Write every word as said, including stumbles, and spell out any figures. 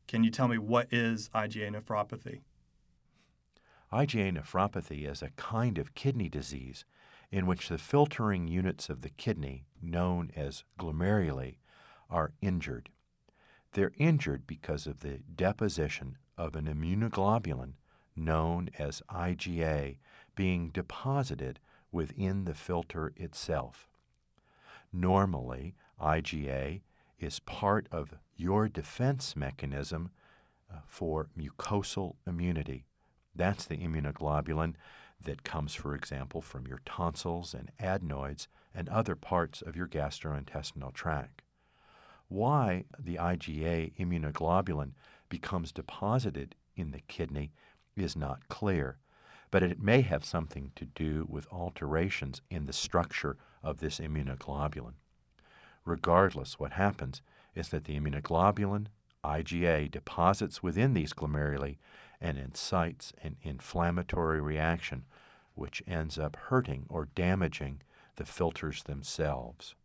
Can you tell me what is IgA nephropathy? IgA nephropathy is a kind of kidney disease in which the filtering units of the kidney, known as glomeruli, are injured. They're injured because of the deposition of an immunoglobulin known as IgA being deposited within the filter itself. Normally, IgA is part of your defense mechanism uh, for mucosal immunity. That's the immunoglobulin that comes, for example, from your tonsils and adenoids and other parts of your gastrointestinal tract. Why the IgA immunoglobulin becomes deposited in the kidney is not clear, but it may have something to do with alterations in the structure of this immunoglobulin. Regardless, what happens is that the immunoglobulin, IgA, deposits within these glomeruli and incites an inflammatory reaction which ends up hurting or damaging the filters themselves.